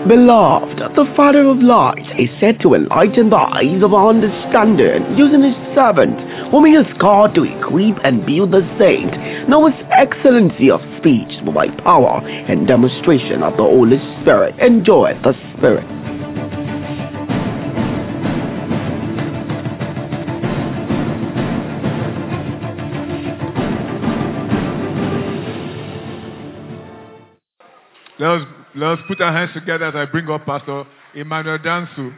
Beloved, the Father of lights is said to enlighten the eyes of our understanding using his servant, whom he has called to equip and build the saint. Now his excellency of speech by power and demonstration of the Holy Spirit. Enjoy the Spirit. Let's put our hands together as I bring up Pastor Emmanuel Dansu.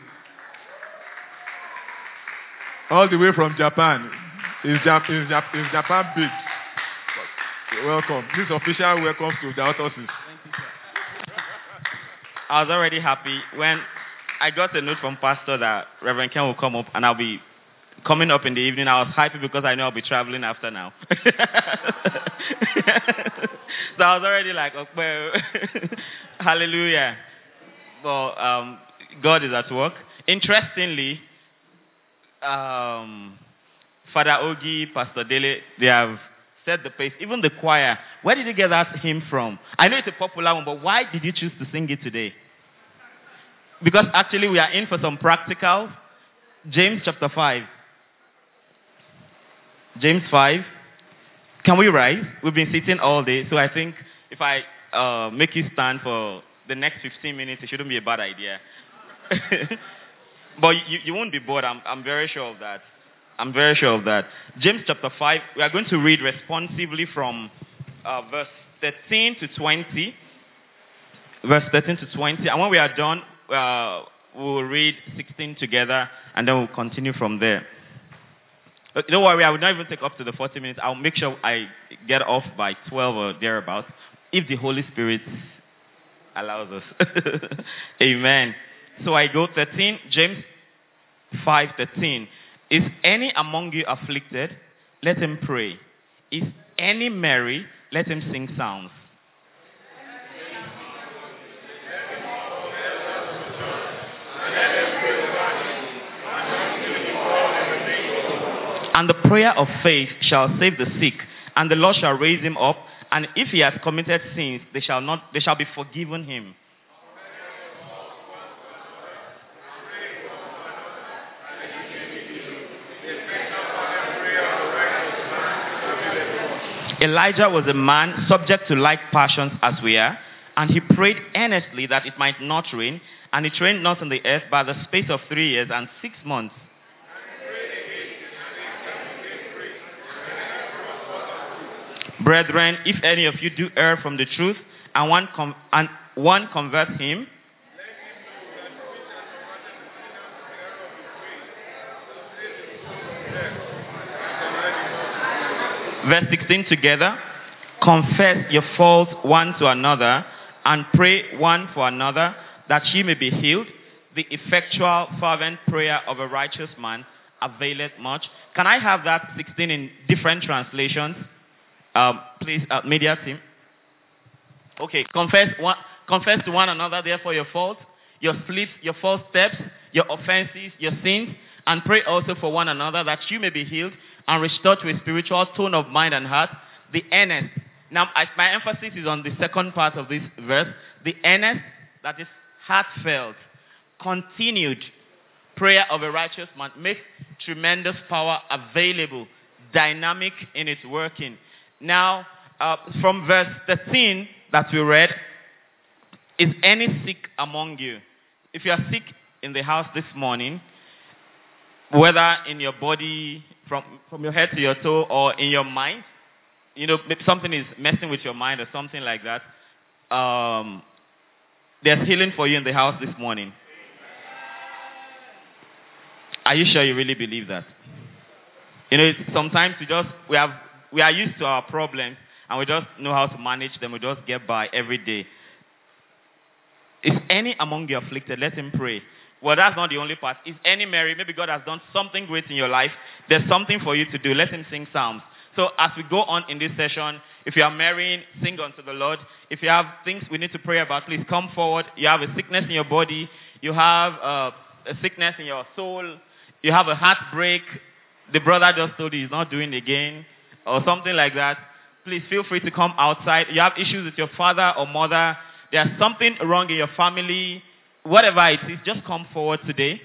All the way from Japan. Is Japan big? Welcome. This official welcome to the Autosis. Thank you, sir. I was already happy when I got a note from Pastor that Reverend Ken will come up and I'll be coming up in the evening. I was happy because I know I'll be traveling after now. So I was already like, okay, hallelujah. But God is at work. Interestingly, Father Ogi, Pastor Dele, they have set the pace. Even the choir. Where did you get that hymn from? I know it's a popular one, but why did you choose to sing it today? Because actually we are in for some practicals. James chapter 5. James 5. Can we rise? We've been sitting all day, so I think if I make you stand for the next 15 minutes, it shouldn't be a bad idea. But you won't be bored. I'm very sure of that. I'm very sure of that. James chapter 5, we are going to read responsively from verse 13 to 20. Verse 13 to 20. And when we are done, we'll read 16 together, and then we'll continue from there. Don't worry, I will not even take up to the 40 minutes. I'll make sure I get off by 12 or thereabouts, if the Holy Spirit allows us. Amen. So I go 13, James 5:13. Is any among you afflicted? Let him pray. Is any merry? Let him sing psalms. And the prayer of faith shall save the sick, and the Lord shall raise him up. And if he has committed sins, they shall be forgiven him. Elijah was a man subject to like passions as we are, and he prayed earnestly that it might not rain, and it rained not on the earth by the space of 3 years and 6 months. Brethren, if any of you do err from the truth, and one converts him, verse 16 together, confess your faults one to another, and pray one for another, that ye may be healed. The effectual, fervent prayer of a righteous man availeth much. Can I have that 16 in different translations? Please, media team. Okay, confess to one another, therefore, your faults, your slips, your false steps, your offenses, your sins, and pray also for one another that you may be healed and restored to a spiritual tone of mind and heart. The earnest. Now, my emphasis is on the second part of this verse. The earnest, that is heartfelt, continued prayer of a righteous man makes tremendous power available, dynamic in its working. Now, from verse 13 that we read, is any sick among you? If you are sick in the house this morning, whether in your body, from your head to your toe, or in your mind, maybe something is messing with your mind or something like that, there's healing for you in the house this morning. Are you sure you really believe that? Sometimes we are used to our problems, and we just know how to manage them. We just get by every day. Is any among you afflicted? Let him pray. Well, that's not the only part. Is any merry? Maybe God has done something great in your life. There's something for you to do. Let him sing psalms. So as we go on in this session, if you are marrying, sing unto the Lord. If you have things we need to pray about, please come forward. You have a sickness in your body. You have a sickness in your soul. You have a heartbreak. The brother just told you he's not doing it again, or something like that. Please feel free to come outside. You have issues with your father or mother. There's something wrong in your family. whatever it is, just come forward today.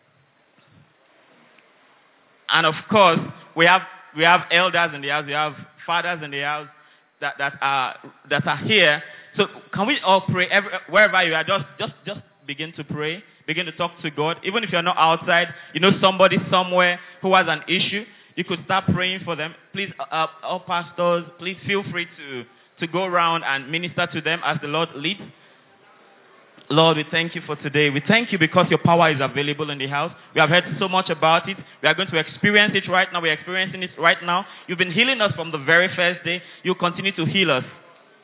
And of course, we have elders in the house, we have fathers in the house that are here. So can we all pray wherever you are? Just begin to pray. Begin to talk to God. Even if you're not outside, you know somebody somewhere who has an issue, you could start praying for them. Please, all pastors, please feel free to go around and minister to them as the Lord leads. Lord, we thank you for today. We thank you because your power is available in the house. We have heard so much about it. We are going to experience it right now. We're experiencing it right now. You've been healing us from the very first day. You continue to heal us.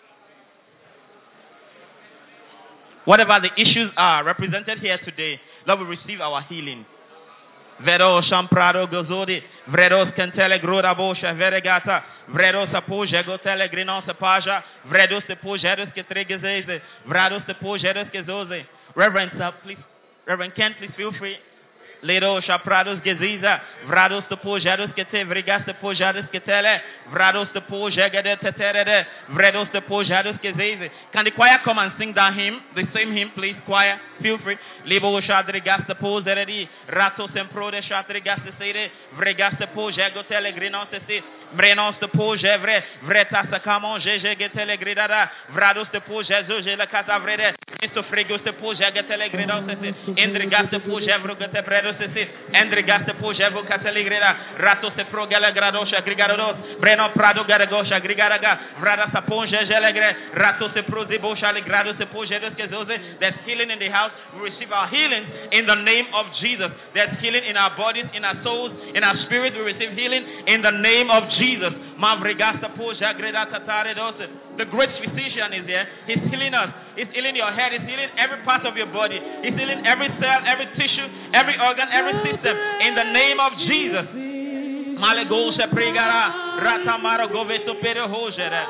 Whatever the issues are represented here today, Lord, we receive our healing. Vero Shamprado Gozodi, Vredos Cantele Groda Bosha, Veregata, Vredos Apoja, Gotele Grinon Sapaja, Vredos de Pojeros que Tregezeze, Vrados de Pojeros que Zoze. Reverend Ken, please feel free. Ledo Shaprados Geziza, Vrados de Pojeros que te, Vregas de Pojeros que tele, Vrados de Pojega de Tetere, Vredos de Pojeros que Zeze. Can the choir come and sing that hymn? The same hymn, please, choir. Feel free. Libo Shadrigas de Pozeredi, Rato Sempro de Shadrigas de Sede, Vregas de Pojego Telegrinon se Brenos de Pojevre, Vreta Sacamon, Gege Telegridada, Vrados de Pojezo, la Catavrede, Misto Fregos de Pojega Telegrinon se Endrigas de Pojevro Getebredo se Endrigas de Pojevo Catelegrida, Rato se Progala Gradosha, Grigados, Breno Prado Garagosha, Grigaraga, Vrada Sapon, Gegelegre, Rato se Prozibosha, Legrado se Pojedos Gezoze. There's healing in the house. We receive our healing in the name of Jesus. There's healing in our bodies, in our souls, in our spirit. We receive healing in the name of Jesus. The great physician is here. He's healing us. He's healing your head. He's healing every part of your body. He's healing every cell, every tissue, every organ, every system. In the name of Jesus. Malegosha pregara ratamaro goveto perehojere.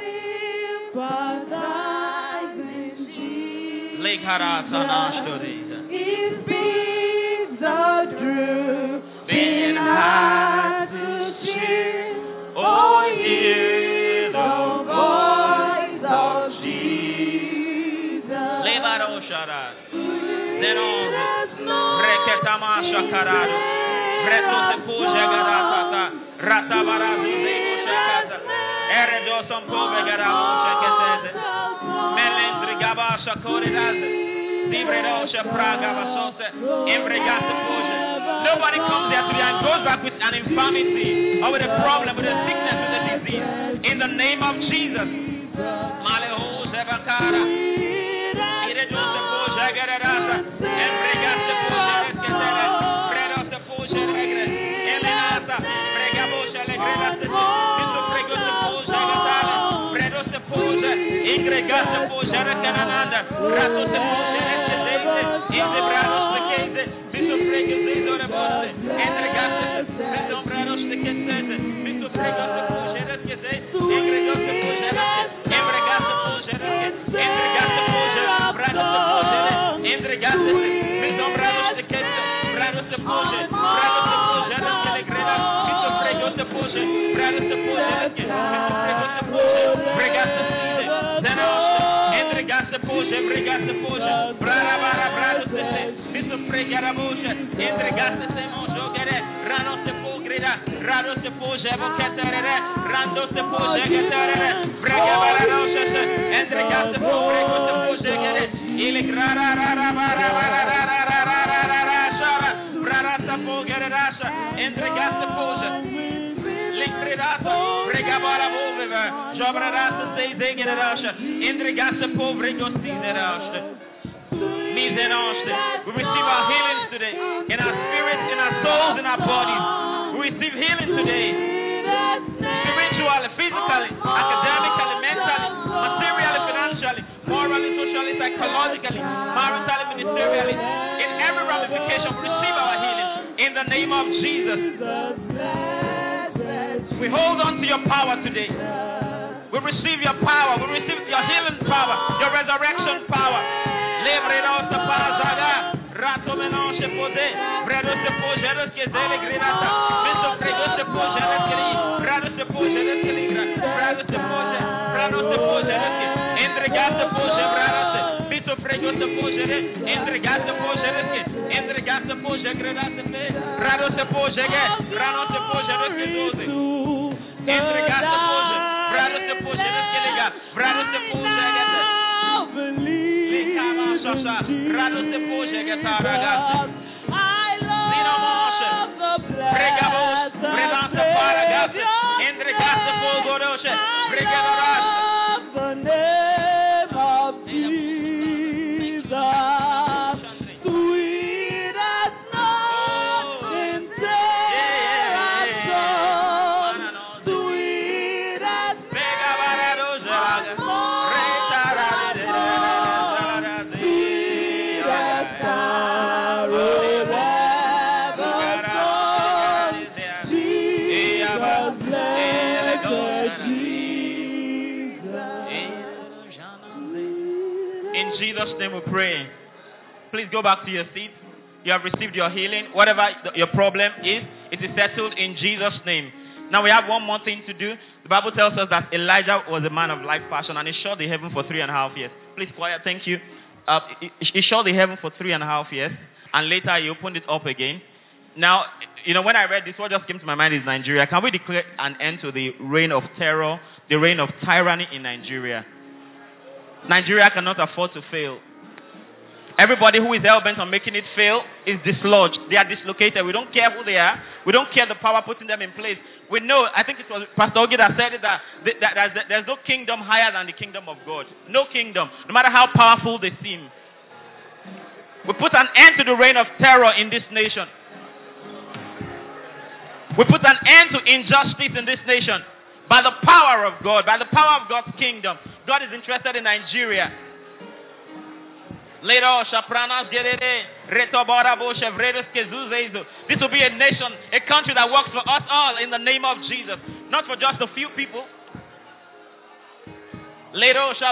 Lake Harasana stories. It speaks the truth, being hard to cheer. Oh, hear the voice of Jesus. Lebaro Shara. Zenon. Reketama Shakarado. Vreto se puja garata. Ratabara Zuzego Shakata. Eredo son pove garamo Shakete. Melendri Gabasha Koridas. Nobody comes here today and goes back with an infirmity or with a problem, with a sickness, with a disease. In the name of Jesus. We receive our healings today in our spirits, in our souls, in our bodies. We receive healing today, spiritually, physically, academically, mentally, materially, financially, morally, socially, psychologically, maritally, ministerially. In every ramification, we receive our healing in the name of Jesus. We hold on to your power today. We receive your power. We receive your healing power, your resurrection power. Rato menonche pode, vredo se pojeros que zele grinata, visto prego se pojeros que li, brado se pojeros que ligra, brado se poje, brado se pojeros que, entregar se poje, brado se, visto prego Bregote pojere, entregate pojere, entregate pojere, gredate te, radote pojere, ranote pojere che doze. Entregate pojere, radote pojere che lega, radote pojere. Licama sasa, radote pojere che taragate. Sino moshe, pregamos, predante paragate, entregate pojere, pregadoras. Name we pray. Please go back to your seat. You have received your healing. Whatever your problem is, it is settled in Jesus' name. Now we have one more thing to do. The Bible tells us that Elijah was a man of like passion and he shut the heaven for 3.5 years. Please quiet, thank you. He shut the heaven for 3.5 years and later he opened it up again. Now, when I read this, what just came to my mind is Nigeria. Can we declare an end to the reign of terror, the reign of tyranny in Nigeria? Nigeria cannot afford to fail. Everybody who is hell-bent on making it fail is dislodged. They are dislocated. We don't care who they are. We don't care the power putting them in place. We know, I think it was Pastor Ogi that said it, that there's no kingdom higher than the kingdom of God. No kingdom, no matter how powerful they seem. We put an end to the reign of terror in this nation. We put an end to injustice in this nation. By the power of God, by the power of God's kingdom. God is interested in Nigeria. This will be a nation, a country that works for us all in the name of Jesus. Not for just a few people. We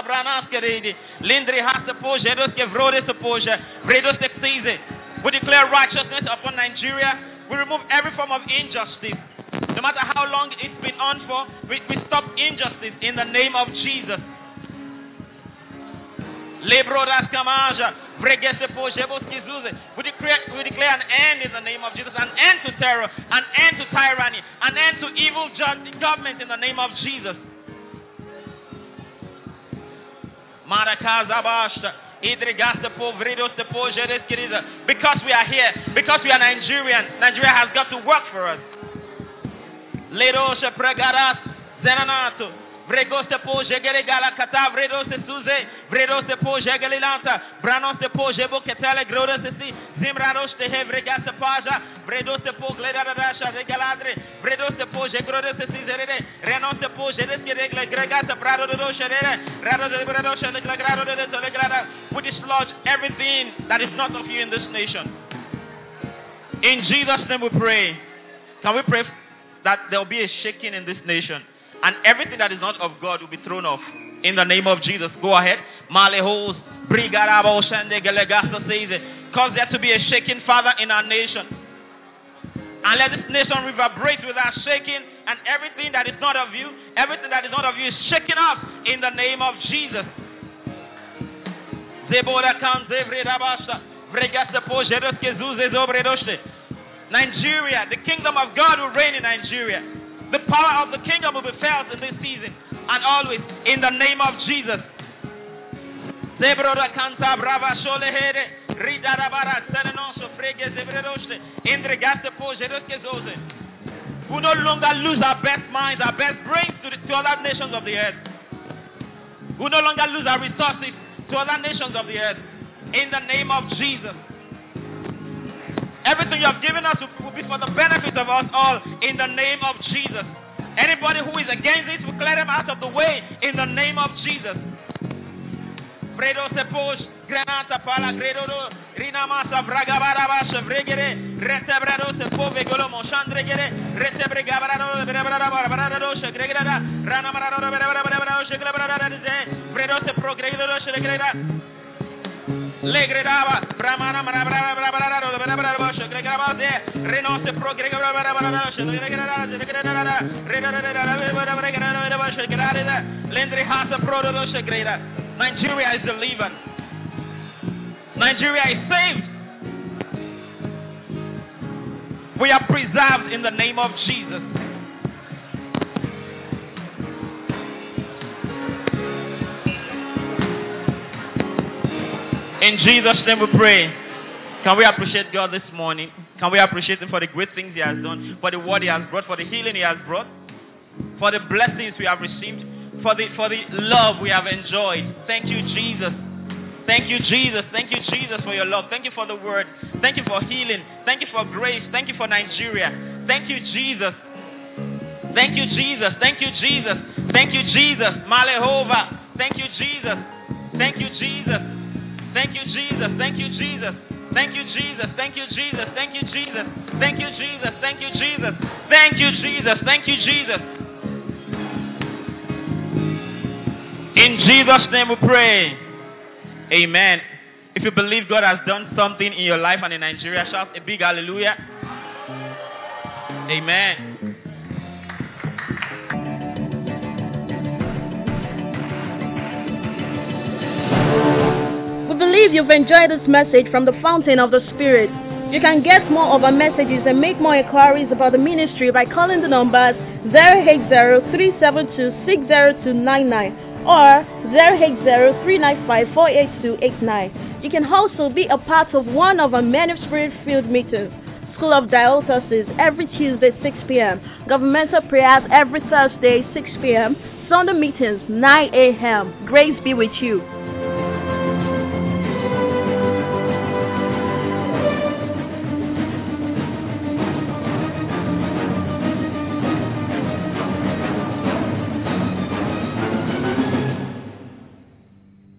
declare righteousness upon Nigeria. We remove every form of injustice. No matter how long it's been on for, we stop injustice in the name of Jesus. We declare an end in the name of Jesus, an end to terror, an end to tyranny, an end to evil government in the name of Jesus. Because we are here, because we are Nigerian, Nigeria has got to work for us. Vrego se poje gala kata vredo se suze vredo se poje galilanta brano se poje boketele groda se si zimrarosh te hevrega se paja vredo se pogleda dasha regaladre vredo se poje groda se si zerede reno se poje deske regle grega se brado do shere rado de brado shere grado de grada. We dislodge everything that is not of you in this nation. In Jesus' name we pray. Can we pray that there will be a shaking in this nation? And everything that is not of God will be thrown off. In the name of Jesus. Go ahead. Cause there to be a shaking, Father, in our nation. And let this nation reverberate with our shaking. And everything that is not of you, everything that is not of you is shaken up in the name of Jesus. Nigeria, the kingdom of God will reign in Nigeria. The power of the kingdom will be felt in this season and always in the name of Jesus. We no longer lose our best minds, our best brains to other nations of the earth. We no longer lose our resources to other nations of the earth. In the name of Jesus. Everything you have given us will be for the benefit of us all in the name of Jesus. Anybody who is against it, we clear them out of the way in the name of Jesus. Fredo se pos, granata pala gredo, rina masa bragabara basha vregere, retebrado se pove golomo chandregere, retebregabrado brebrado shegregada, rana marado brebrado shegregada, fredo se progredo shegregada. Legredava, Brahmana, Brabara, Shegregava, Reno se progrega, Lendri has a proto Shegreda. Nigeria is delivered. Nigeria is saved. We are preserved in the name of Jesus. In Jesus' name we pray. Can we appreciate God this morning? Can we appreciate Him for the great things He has done, for the word He has brought, for the healing He has brought, for the blessings we have received, for the love we have enjoyed? Thank you, Jesus. Thank you, Jesus. Thank you, Jesus, for your love. Thank you for the word. Thank you for healing. Thank you for grace. Thank you for Nigeria. Thank you, Jesus. Thank you, Jesus. Thank you, Jesus. Thank you, Jesus. Malehova. Thank you, Jesus. Thank you, Jesus. Thank you, Jesus. Thank you, Jesus. Thank you, Jesus. Thank you, Jesus. Thank you, Jesus. Thank you, Jesus. Thank you, Jesus. Thank you, Jesus. Thank you, Jesus. In Jesus' name we pray. Amen. If you believe God has done something in your life and in Nigeria, shout a big hallelujah. Amen. We believe you've enjoyed this message from the Fountain of the Spirit. You can get more of our messages and make more inquiries about the ministry by calling the numbers 080-372-60299 or 080-395-48289. You can also be a part of one of our Men of Spirit-filled meetings. School of Diocese every Tuesday 6 p.m. Governmental prayers every Thursday 6 p.m. Sunday meetings 9 a.m. Grace be with you.